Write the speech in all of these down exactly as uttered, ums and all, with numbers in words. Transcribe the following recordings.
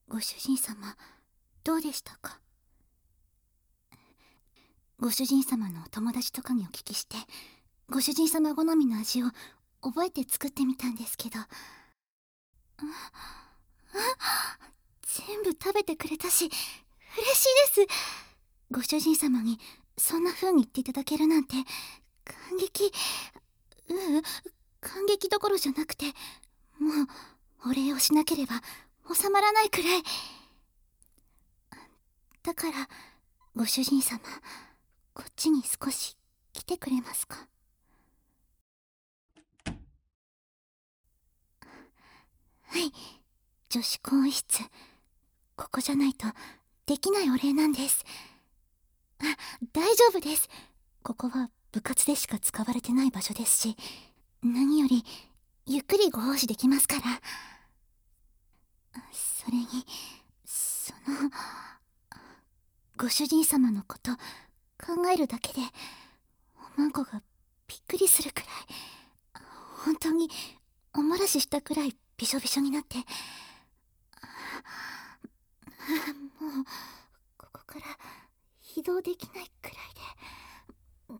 ご主人様、どうでしたか？ご主人様のお友達とかにお聞きして、ご主人様好みの味を覚えて作ってみたんですけど、全部食べてくれたし、嬉しいです。ご主人様にそんな風に言っていただけるなんて、感激、うう、感激どころじゃなくて、もうお礼をしなければ収まらないくらい。だから、ご主人様、こっちに少し来てくれますか？はい、女子更衣室。ここじゃないとできないお礼なんです。あ、大丈夫です。ここは部活でしか使われてない場所ですし、何よりゆっくりご奉仕できますから。それに、その、ご主人様のこと考えるだけでおまんこがびっくりするくらい、本当にお漏らししたくらいびしょびしょになって、もうここから移動できないくらいで、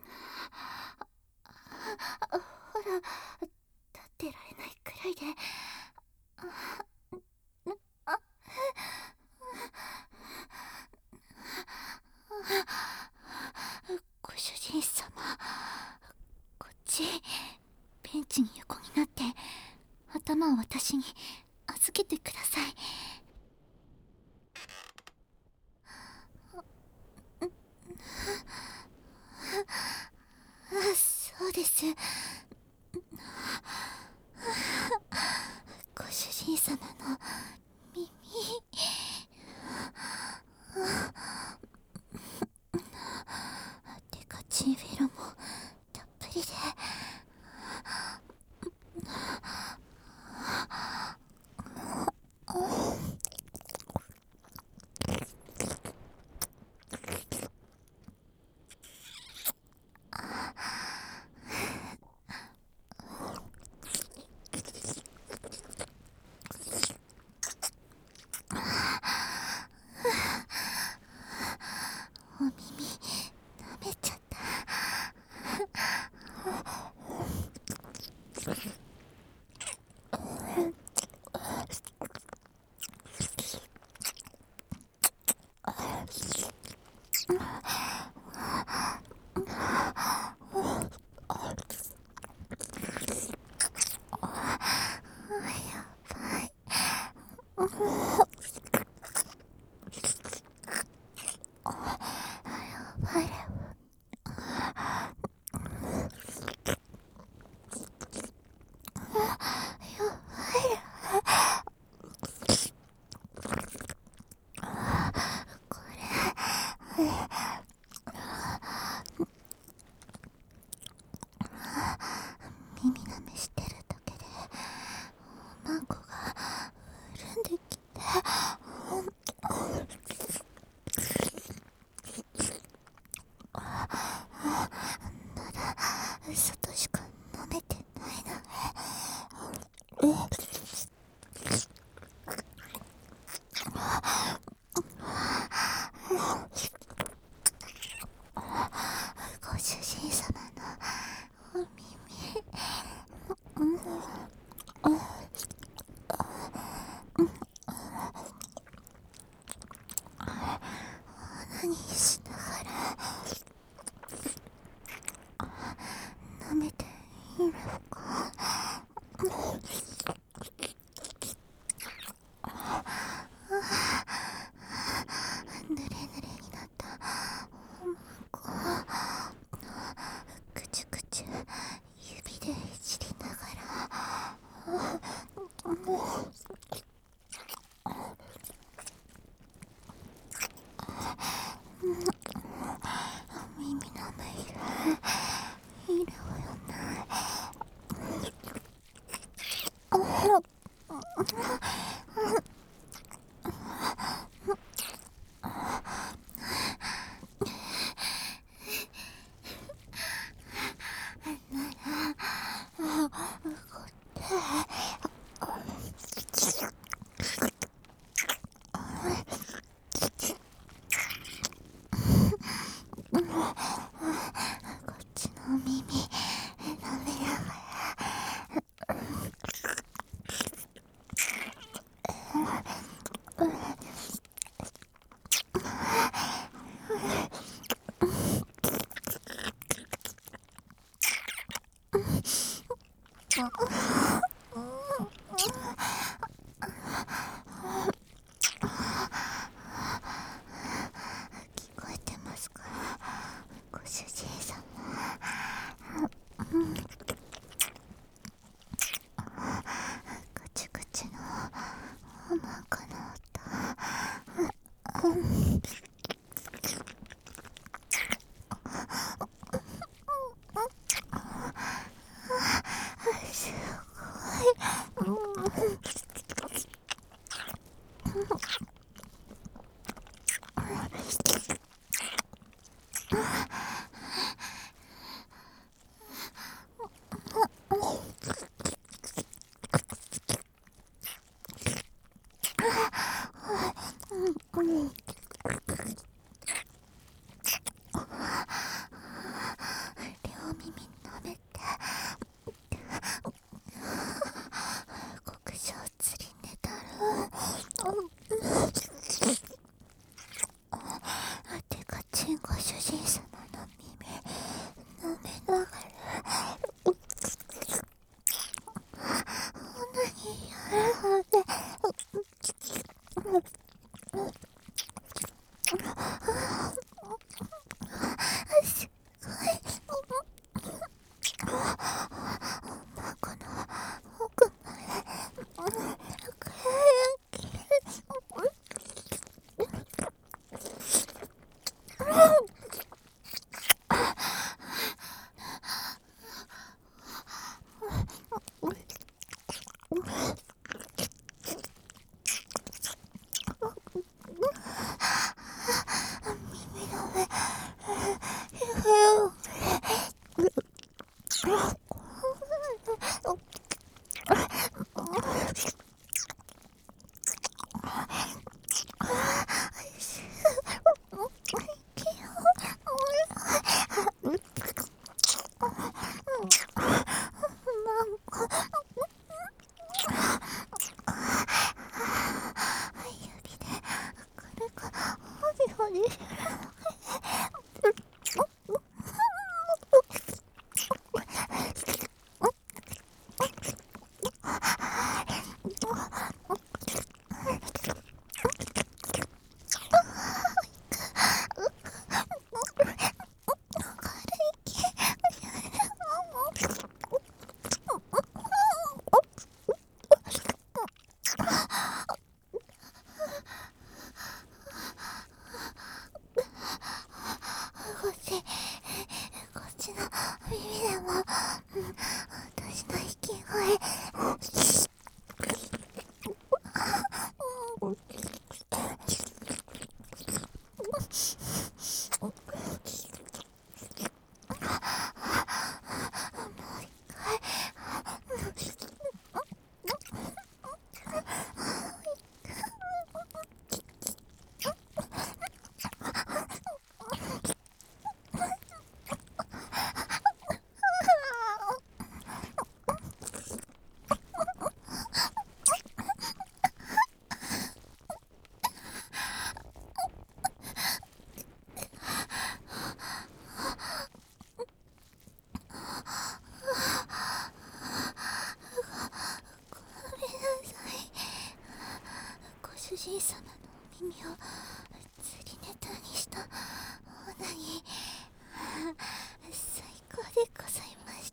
ほら、立ってられないくらいで、あご主人様、こっちベンチに横になって頭を私に預けてください。あ、そうです。ご主人様の耳、デカチンフェロもたっぷりで、お耳舐めちゃった。耳舐めしてるだけでおまんこが潤んできて、なら嘘としか飲めてないのね。ご主人様のお耳、何しながら舐めていいのか。ぬれぬれになったおまんこ、くちゅくちゅ指でいじりながら、耳の目いるいるわよね。 こえてますか、ご主人様。ガチガチのおまんこの音、すごい。両耳舐めて、極小釣りネタル、あてかちんご主人様の耳舐めながらオナニーやるので、すごい。この奥まで耳の上、指で軽くホリホリする。こっち、こっちの耳でも、うん、私の息声、ご主人様のお耳を釣りネタにしたオナニー、最高でございました。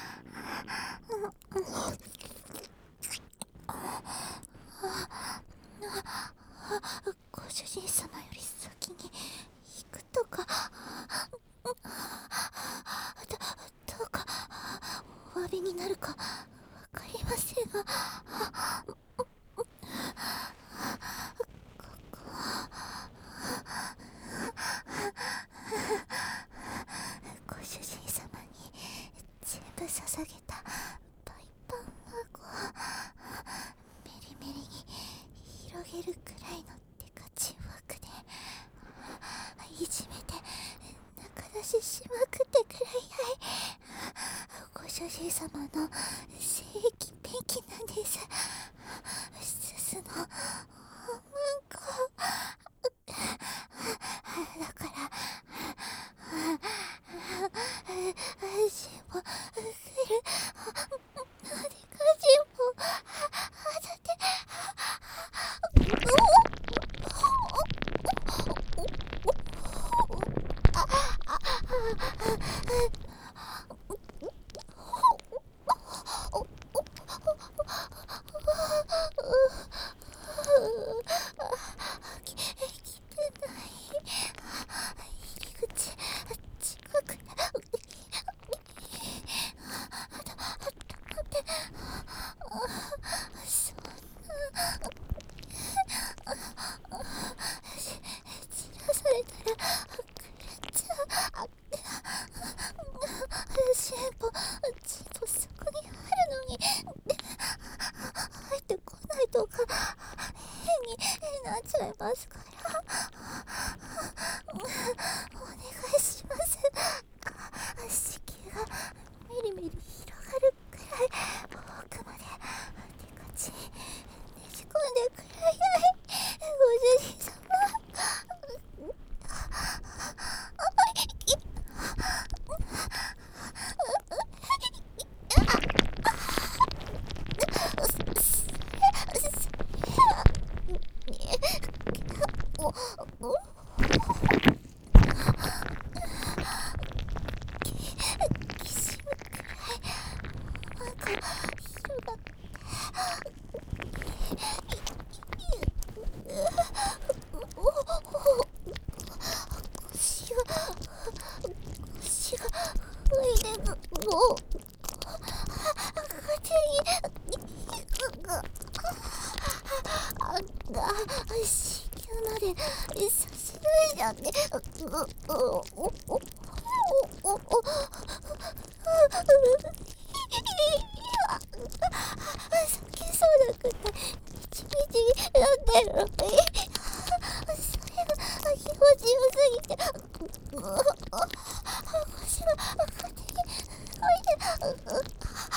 ご主人様より先に行くとか、どどうかお詫びになるかわかりませんが、ご主人様に全部捧げたパイパン箱をメリメリに広げるくらいのデカチン枠でいじめて中出ししまくってくらいはいご主人様の精液ペンキなんです。すすのおまんこだから足もするし散らされたらくれちゃう。チンポチンポそこにあるのに入ってこないとか変になっちゃいますから、お願いします。子宮がメリメリ広がるくらい奥まで手かちねじ込んでくれないご主人様。子宮まで差し抜いちゃって、おおおおおお先そうなくてみちみちなってるのに、それが気持ちよすぎて腰が勝手に動いて、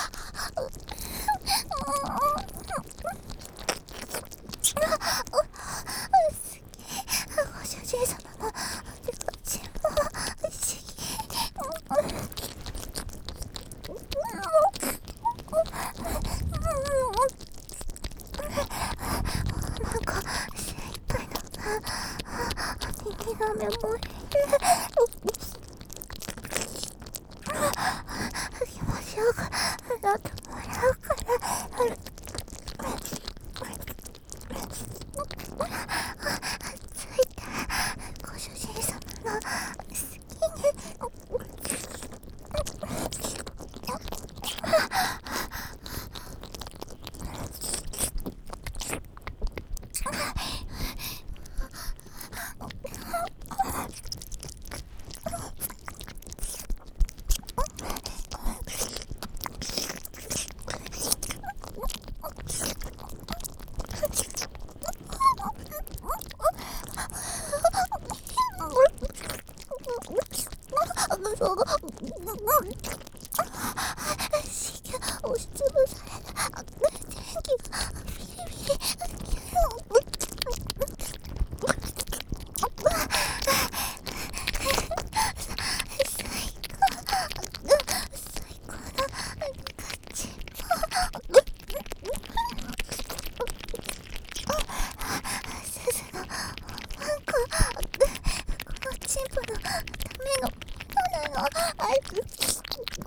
ご主人様の手こちも不思議。なんか精一杯の右の目も気持ちよくなってもらうから。ついてご主人様の好きに子宮押しつぶされた電気がビリビリ最高のガチすずのワンコ、このチンポのためのものなの。